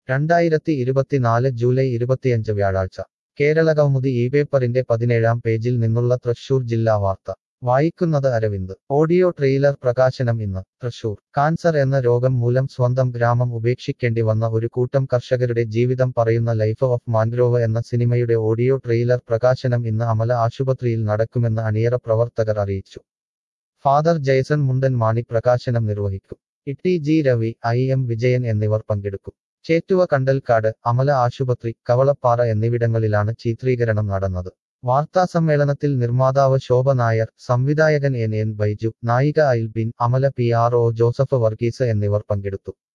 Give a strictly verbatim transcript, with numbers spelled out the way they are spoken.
രണ്ടായിരത്തി ഇരുപത്തിനാല് ജൂലൈ ഇരുപത്തിയഞ്ച് വ്യാഴാഴ്ച കേരളകൗമുദി ഈ പേപ്പറിന്റെ പതിനേഴാം പേജിൽ നിന്നുള്ള തൃശൂർ ജില്ലാ വാർത്ത വായിക്കുന്നത് അരവിന്ദ് ഓഡിയോ ട്രെയിലർ പ്രകാശനം ഇന്ന് തൃശൂർ കാൻസർ എന്ന രോഗം മൂലം സ്വന്തം ഗ്രാമം ഉപേക്ഷിക്കേണ്ടി വന്ന ഒരു കൂട്ടം കർഷകരുടെ ജീവിതം പറയുന്ന ലൈഫ് ഓഫ് മാൻഗ്രോവ് എന്ന സിനിമയുടെ ഓഡിയോ ട്രെയിലർ പ്രകാശനം ഇന്ന് അമല ആശുപത്രിയിൽ നടക്കുമെന്ന് അണിയറ പ്രവർത്തകർ അറിയിച്ചു. ഫാദർ ജയ്സൺ മുണ്ടൻ മാണി പ്രകാശനം നിർവഹിക്കും. Itty G Ravi, I M Vijayan എന്നിവർ പങ്കെടുക്കും. ചേറ്റുവ, കണ്ടൽക്കാട്, അമല ആശുപത്രി, കവളപ്പാറ എന്നിവിടങ്ങളിലാണ് ചിത്രീകരണം നടന്നത്. വാർത്താസമ്മേളനത്തിൽ നിർമ്മാതാവ് ശോഭ നായർ, സംവിധായകൻ എൻ എൻ ബൈജു, നായിക Ailbin, Amala P R O Joseph Varghese എന്നിവർ പങ്കെടുത്തു.